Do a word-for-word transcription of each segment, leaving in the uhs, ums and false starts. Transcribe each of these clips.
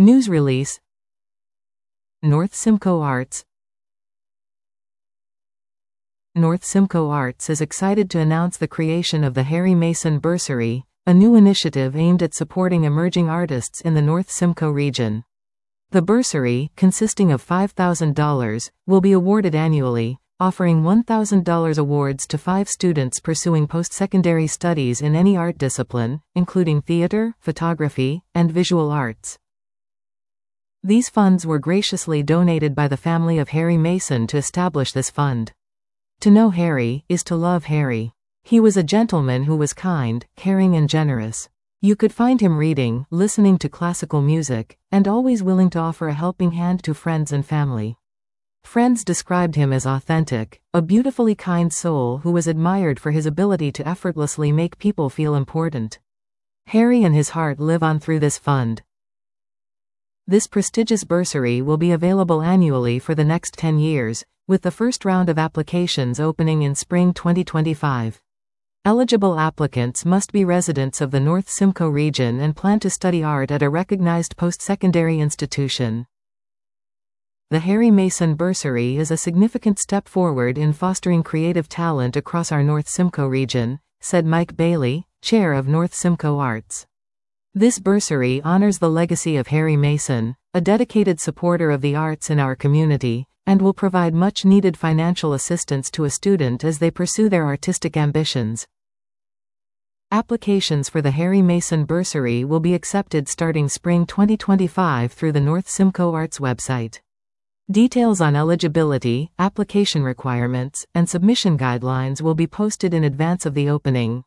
News release. North Simcoe Arts. North Simcoe Arts is excited to announce the creation of the Harry Mason Bursary, a new initiative aimed at supporting emerging artists in the North Simcoe region. The bursary, consisting of five thousand dollars, will be awarded annually, offering one thousand dollars awards to five students pursuing post-secondary studies in any art discipline, including theater, photography, and visual arts. These funds were graciously donated by the family of Harry Mason to establish this fund. To know Harry is to love Harry. He was a gentleman who was kind, caring and generous. You could find him reading, listening to classical music, and always willing to offer a helping hand to friends and family. Friends described him as authentic, a beautifully kind soul who was admired for his ability to effortlessly make people feel important. Harry and his heart live on through this fund. This prestigious bursary will be available annually for the next ten years, with the first round of applications opening in spring twenty twenty-five. Eligible applicants must be residents of the North Simcoe region and plan to study art at a recognized post-secondary institution. The Harry Mason Bursary is a significant step forward in fostering creative talent across our North Simcoe region, said Mike Bailey, chair of North Simcoe Arts. This bursary honors the legacy of Harry Mason, a dedicated supporter of the arts in our community, and will provide much-needed financial assistance to a student as they pursue their artistic ambitions. Applications for the Harry Mason Bursary will be accepted starting spring twenty twenty-five through the North Simcoe Arts website. Details on eligibility, application requirements, and submission guidelines will be posted in advance of the opening.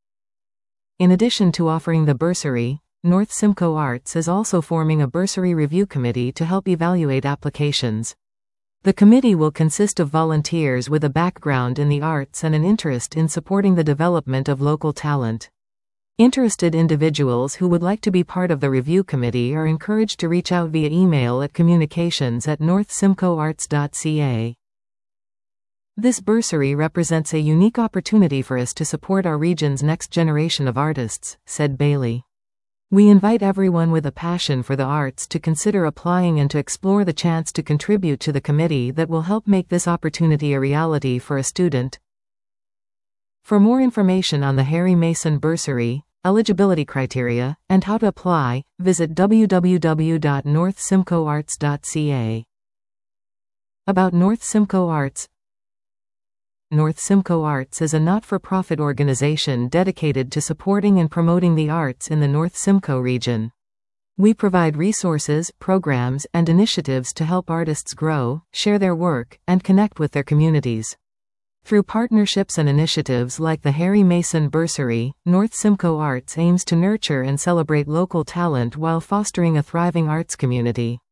In addition to offering the bursary, North Simcoe Arts is also forming a bursary review committee to help evaluate applications. The committee will consist of volunteers with a background in the arts and an interest in supporting the development of local talent. Interested individuals who would like to be part of the review committee are encouraged to reach out via email at communications at north simcoe arts dot c a. This bursary represents a unique opportunity for us to support our region's next generation of artists, said Bailey. We invite everyone with a passion for the arts to consider applying and to explore the chance to contribute to the committee that will help make this opportunity a reality for a student. For more information on the Harry Mason Bursary, eligibility criteria, and how to apply, visit w w w dot north simcoe arts dot c a. About North Simcoe Arts. North Simcoe Arts is a not-for-profit organization dedicated to supporting and promoting the arts in the North Simcoe region. We provide resources, programs, and initiatives to help artists grow, share their work, and connect with their communities. Through partnerships and initiatives like the Harry Mason Bursary, North Simcoe Arts aims to nurture and celebrate local talent while fostering a thriving arts community.